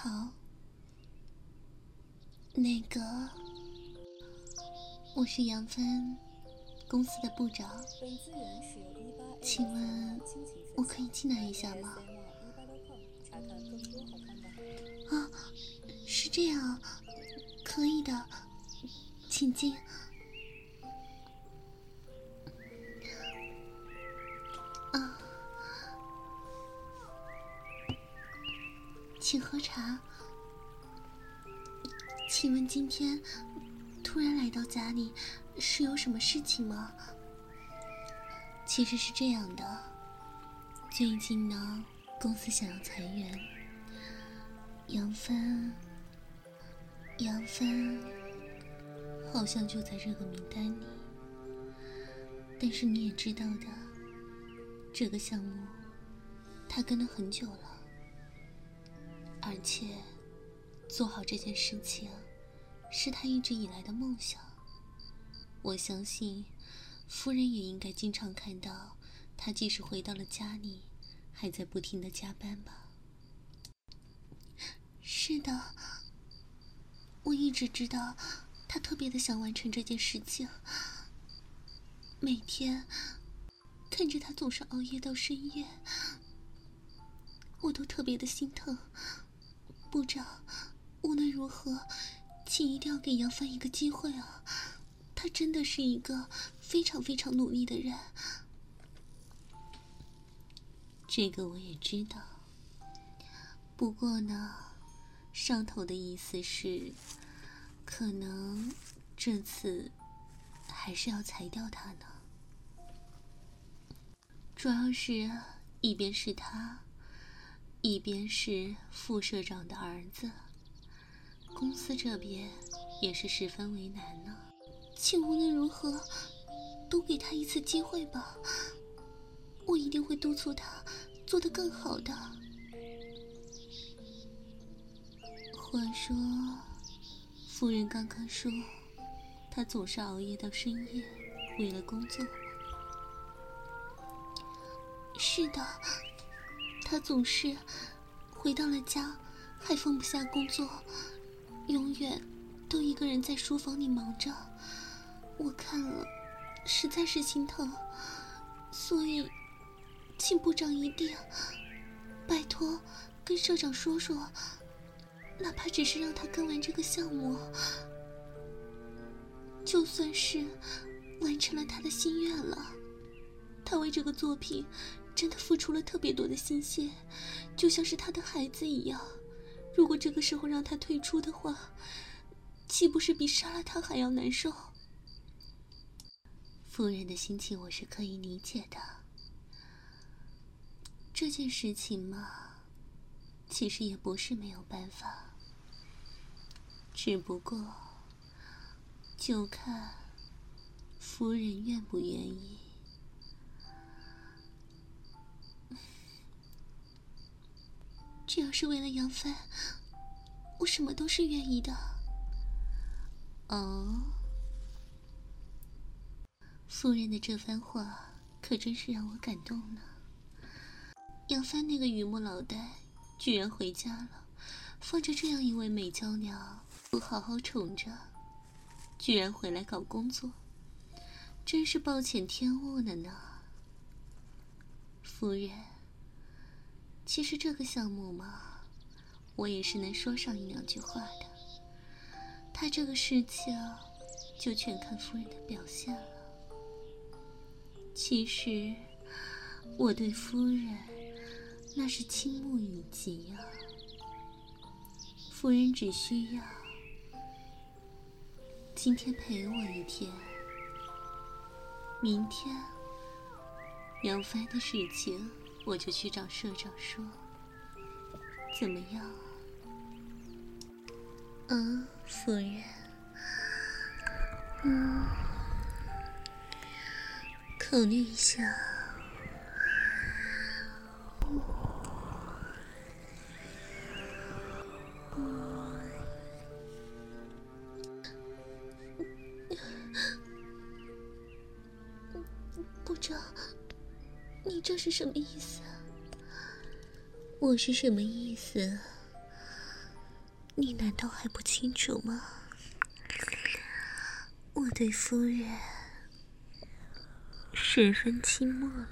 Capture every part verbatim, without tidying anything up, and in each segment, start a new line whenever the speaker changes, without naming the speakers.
好，那个，我是杨帆，公司的部长，请问我可以进来一下吗？啊，是这样，可以的，请进。啊，请喝茶。请问今天突然来到家里，是有什么事情吗？其实是这样的，最近呢，公司想要裁员，杨帆，杨帆好像就在这个名单里。但是你也知道的，这个项目他跟了很久了，而且做好这件事情是他一直以来的梦想。我相信夫人也应该经常看到他即使回到了家里，还在不停地加班吧。是的，我一直知道他特别的想完成这件事情，每天看着他总是熬夜到深夜，我都特别的心疼。部长，无论如何请一定要给杨帆一个机会啊，他真的是一个非常非常努力的人。这个我也知道，不过呢，上头的意思是可能这次还是要裁掉他呢。主要是一边是他，一边是副社长的儿子，公司这边也是十分为难呢。请无论如何都给他一次机会吧，我一定会督促他做得更好的。话说，夫人刚刚说他总是熬夜到深夜，为了工作。是的，他总是回到了家还放不下工作，永远都一个人在书房里忙着，我看了实在是心疼。所以请部长一定拜托跟社长说说，哪怕只是让他跟完这个项目，就算是完成了他的心愿了。他为这个作品真的付出了特别多的心血，就像是他的孩子一样。如果这个时候让他退出的话，岂不是比杀了他还要难受？夫人的心情我是可以理解的。这件事情嘛，其实也不是没有办法，只不过就看夫人愿不愿意。只要是为了杨帆，我什么都是愿意的。哦，夫人的这番话可真是让我感动了。杨帆那个榆木脑袋居然回家了，放着这样一位美娇娘不好好宠着，居然回来搞工作，真是暴殄天物了呢。夫人，其实这个项目嘛，我也是能说上一两句话的。他这个事情就全看夫人的表现了。其实我对夫人那是倾慕以及啊，夫人只需要今天陪我一天，明天杨帆的事情我就去找社长说，怎么样？嗯，夫人，嗯，考虑一下。部长，你这是什么意思？我是什么意思？ 你难道还不清楚吗？我对夫人十分倾慕了。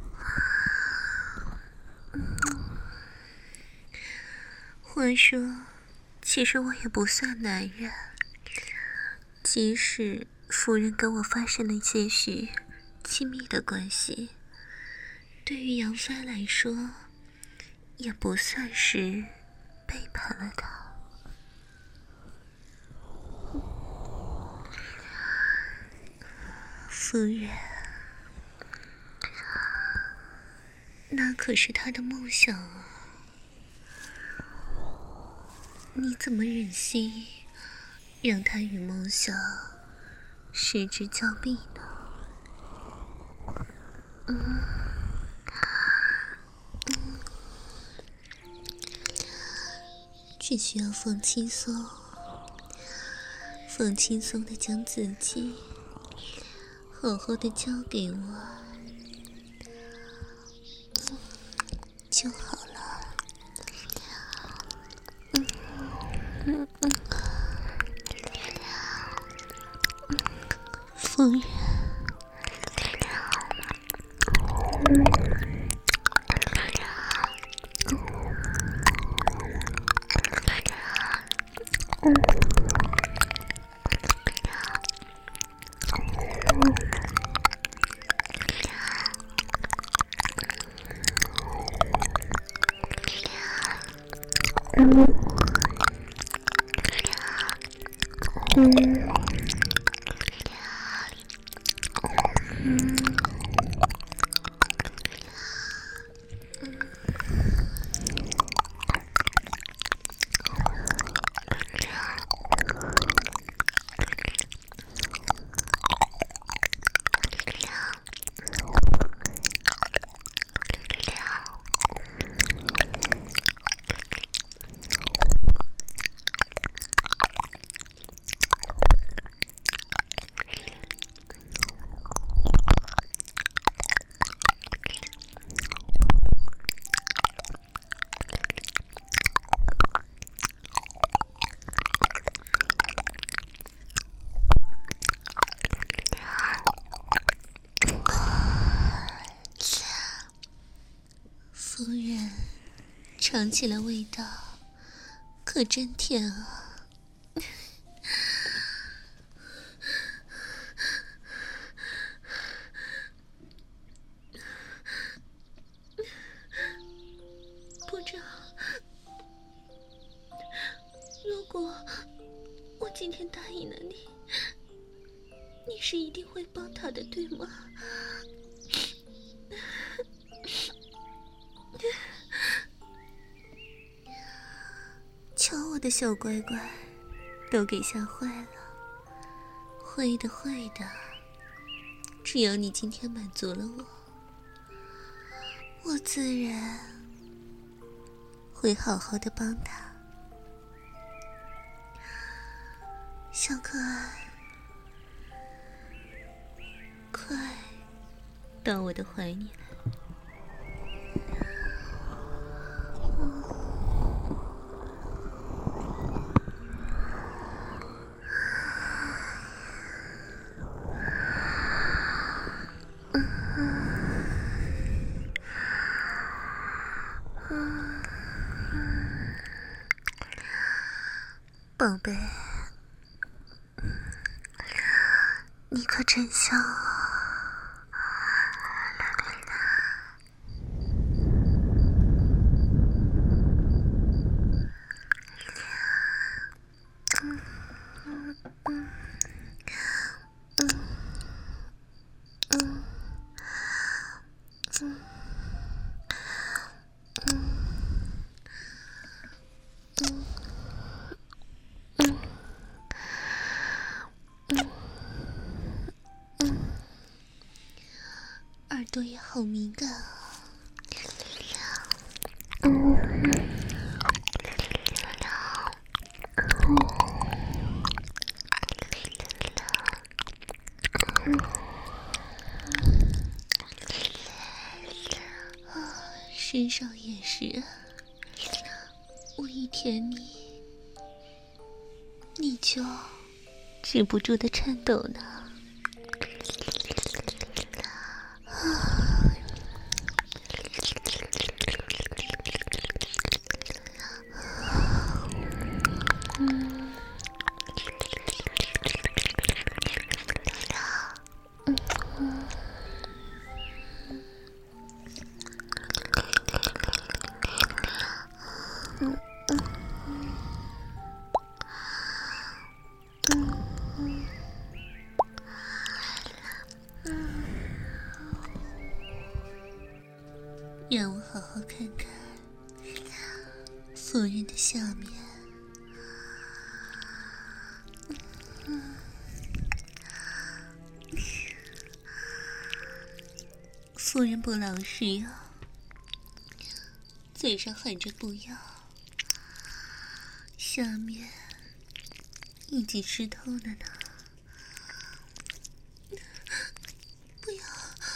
话说，其实我也不算男人，即使夫人跟我发生了些许亲密的关系，对于杨帆来说，也不算是背叛了他。夫人，那可是他的梦想啊！你怎么忍心让他与梦想失之交臂呢？嗯嗯，只需要放轻松，放轻松的将自己好好的交给我就好了。嗯嗯嗯，夫人，夫人，尝起来味道可真甜啊！部长，如果我今天答应了你，你是一定会帮他的，对吗？瞧我的小乖乖，都给吓坏了。会的会的，只要你今天满足了我，我自然会好好的帮他。小可爱，快到我的怀里来。宝贝，你可真香啊！嗯嗯嗯嗯嗯嗯。耳朵也好敏感啊！身上也是，我一舔你， 你就止不住的颤抖呢。让我好好看看夫人的下面。夫人不老实呀，嘴上喊着不要，下面已经湿透了呢。不要！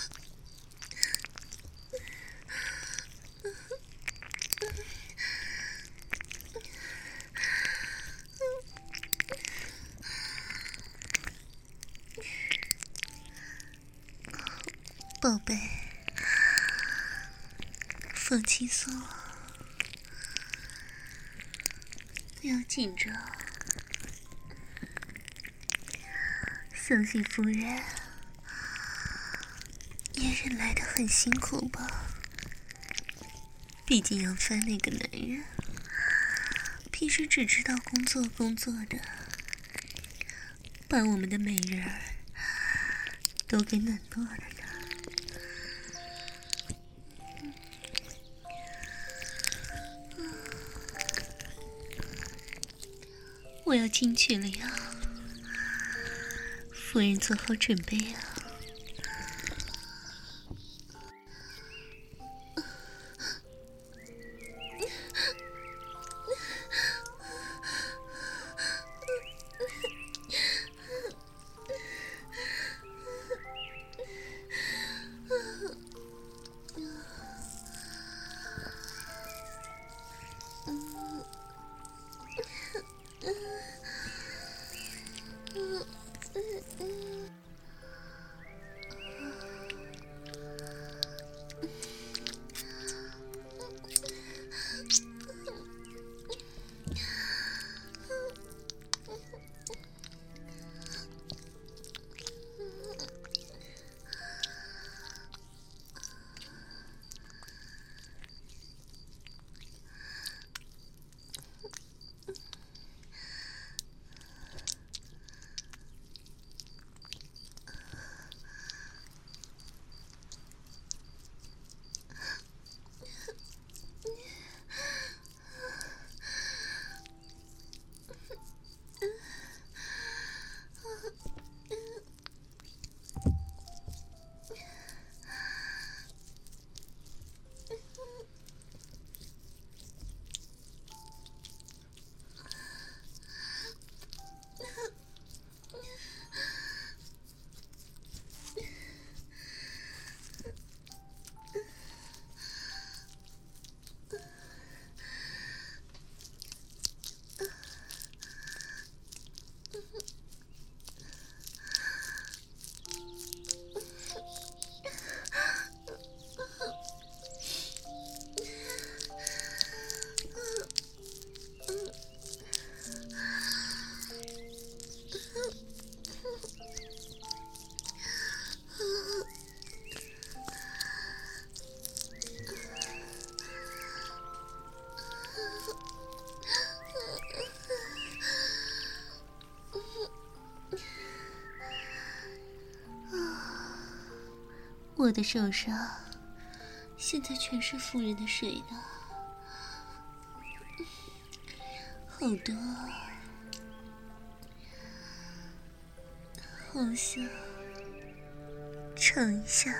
宝贝，放轻松，不要紧张，相信夫人也忍来得很辛苦吧。毕竟杨帆那个男人，平时只知道工作工作的，把我们的美人儿都给冷落了呢。我要进去了呀，夫人做好准备啊。我的手上现在全是夫人的水了，好多，好想尝一下。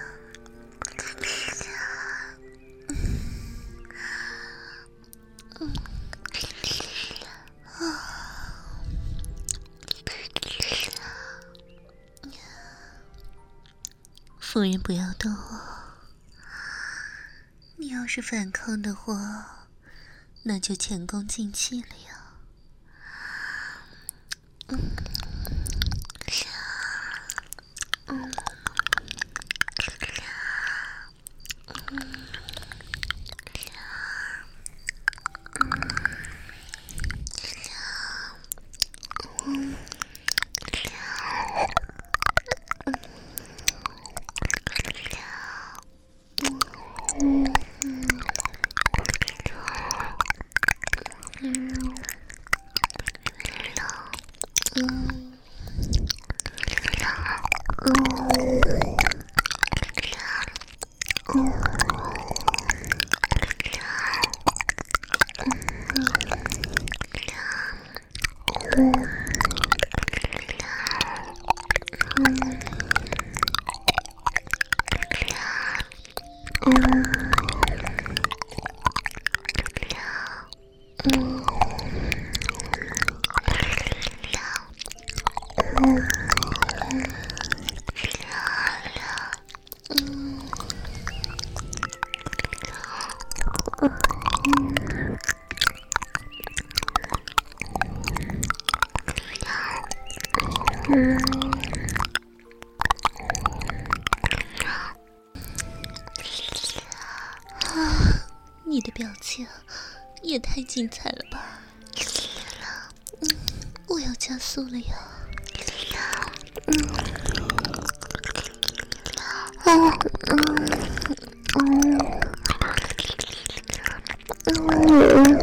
夫人不要动我，你要是反抗的话，那就前功尽弃了呀。 你的表情也太精彩了吧！嗯，我要加速了呀！嗯，啊，嗯，嗯，嗯，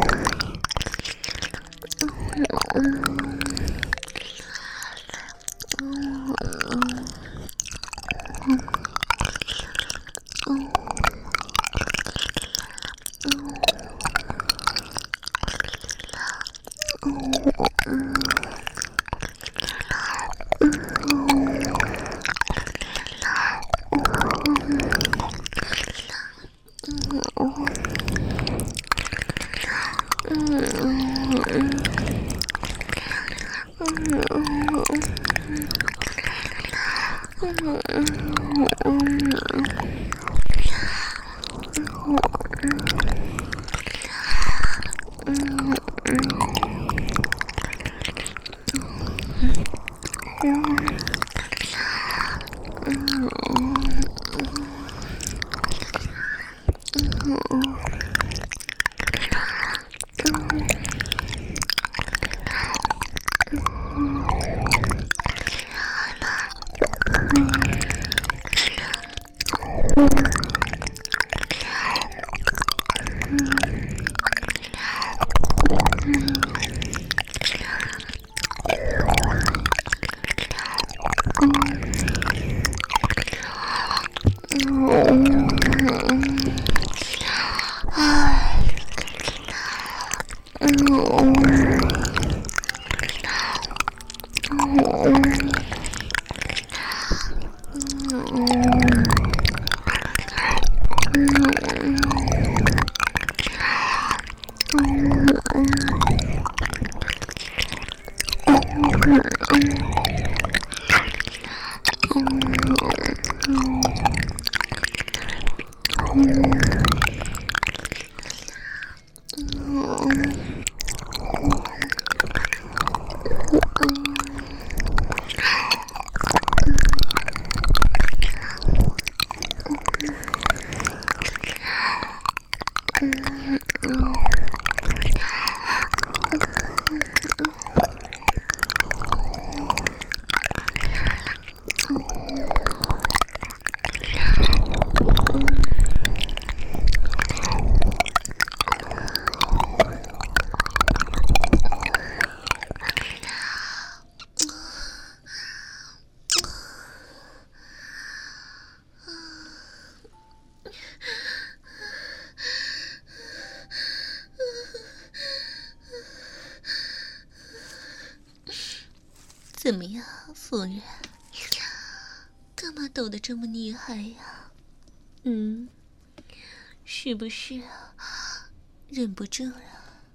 怎么样，夫人？干嘛抖得这么厉害呀？嗯，是不是忍不住了？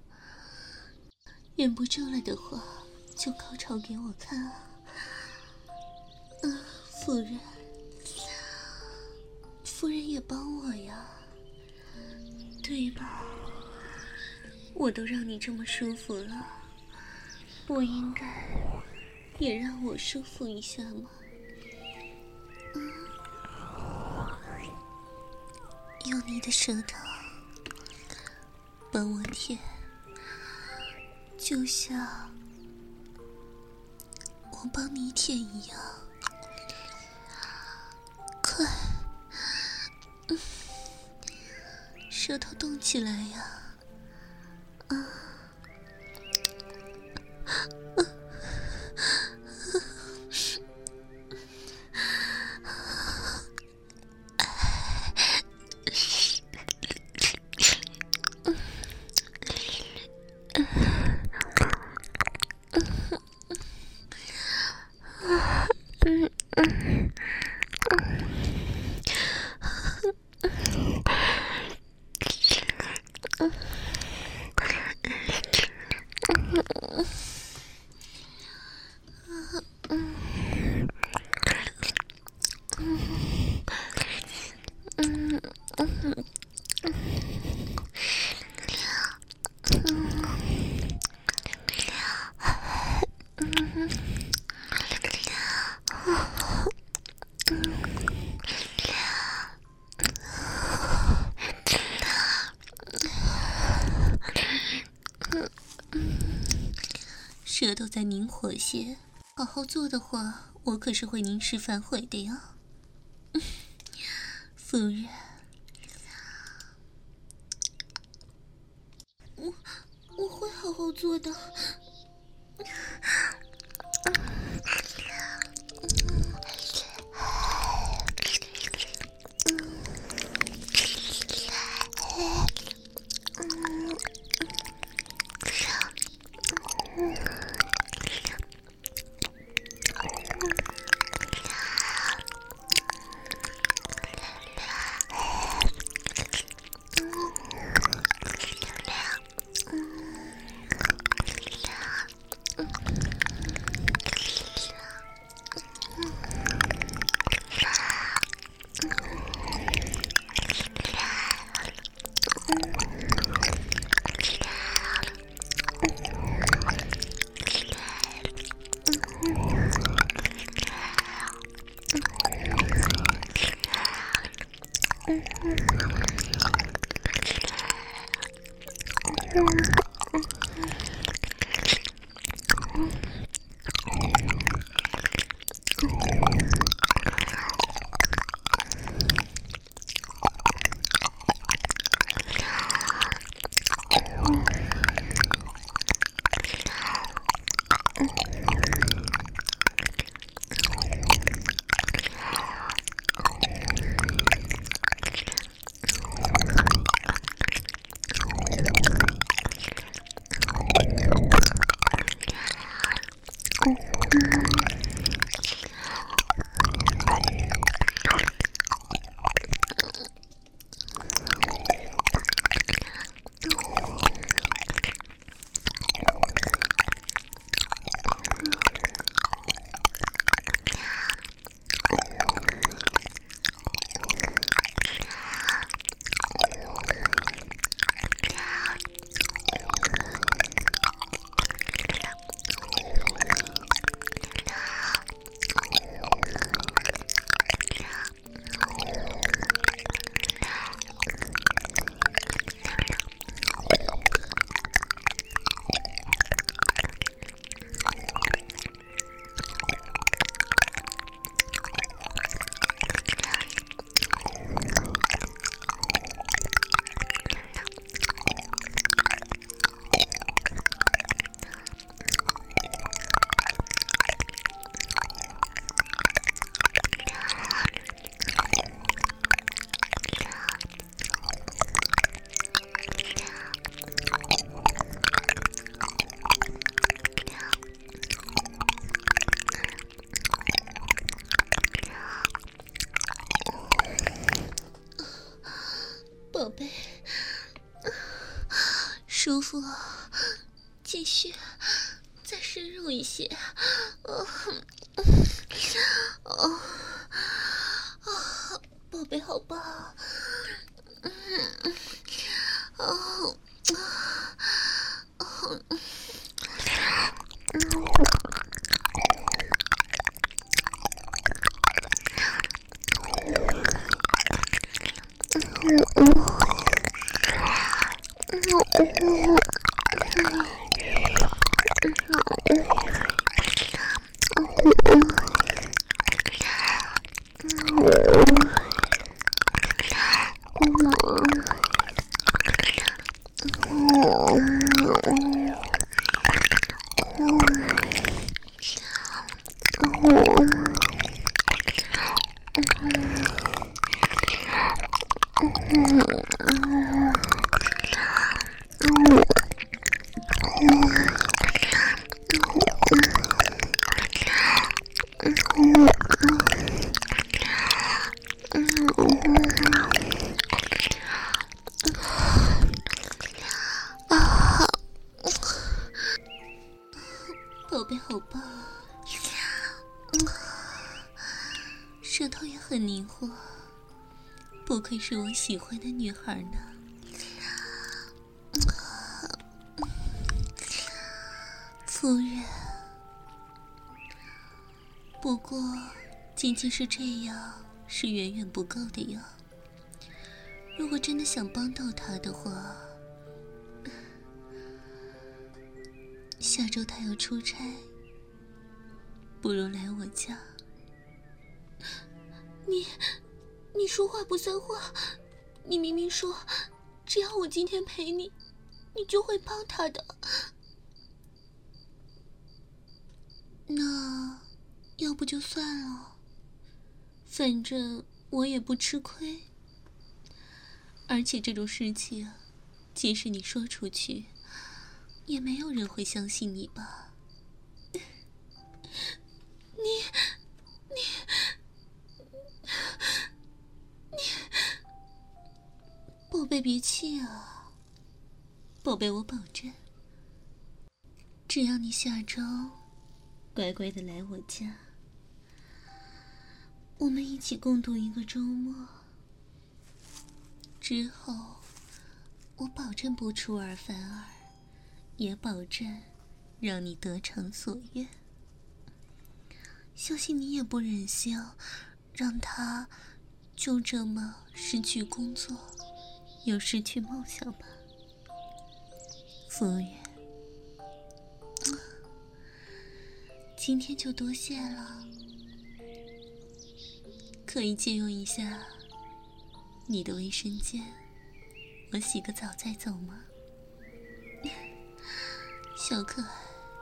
忍不住了的话，就高潮给我看啊！嗯，夫人，夫人也帮我呀，对吧？我都让你这么舒服了，我应该也让我舒服一下嘛。嗯，用你的舌头帮我舔，就像我帮你舔一样。快，嗯，舌头动起来呀！啊，啊，舌头再灵活些，好好做的话，我可是会凝视反悔的哟。夫人，我我会好好做的。宝贝，舒服，继续，再深入一些。哦，哦，哦，宝贝，好棒！嗯，哦，哦， 宝贝好棒，舌头也很灵活，不愧是我喜欢的女孩呢。夫人，不过仅仅是这样是远远不够的呀。如果真的想帮到他的话，下周他要出差，不如来我家。你，你说话不算话，你明明说，只要我今天陪你，你就会帮他的。那，要不就算了，反正我也不吃亏。而且这种事情，即使你说出去，也没有人会相信你吧？你，你，你，宝贝别气啊！宝贝，我保证，只要你下周乖乖的来我家，我们一起共度一个周末，之后我保证不出尔反尔，也保证让你得偿所愿。相信你也不忍心让他就这么失去工作，又失去梦想吧，夫人。今天就多谢了，可以借用一下你的卫生间，我洗个澡再走吗？小可爱，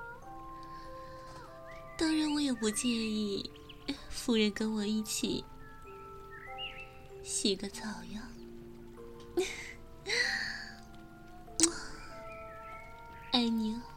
当然我也不介意夫人跟我一起洗个澡呀。爱你哦。